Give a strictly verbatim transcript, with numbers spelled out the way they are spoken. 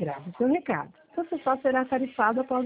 Grave seu recado. Seu sofá será tarifado após